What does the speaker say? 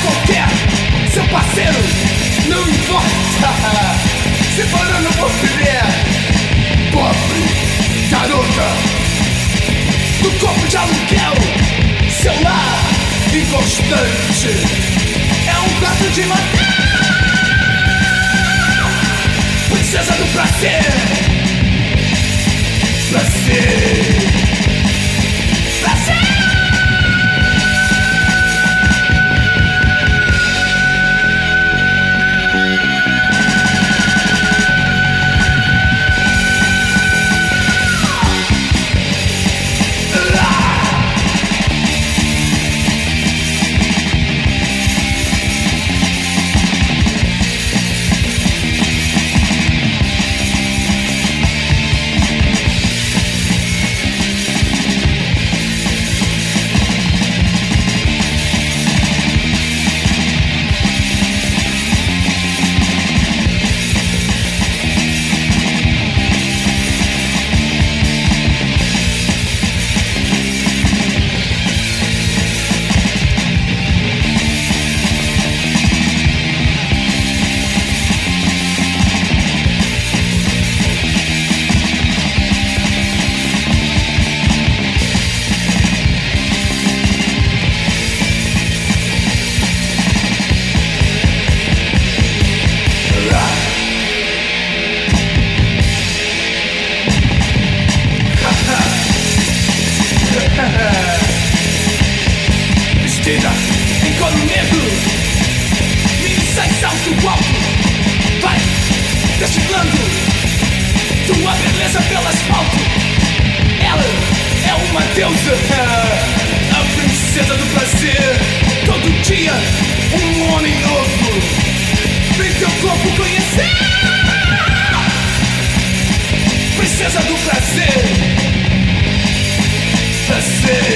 qualquer seu parceiro, não importa, separando por mulher. Pobre garota do corpo de aluguel, seu lar inconstante é um quarto de madeira. Princesa do prazer, prazer, prazer. Vestida em couro negro, mini sai salto alto, vai destilando tua beleza pelo asfalto. Ela é uma deusa, a princesa do prazer. Todo dia um homem novo, vem teu corpo conhecer. Princesa do prazer, prazer.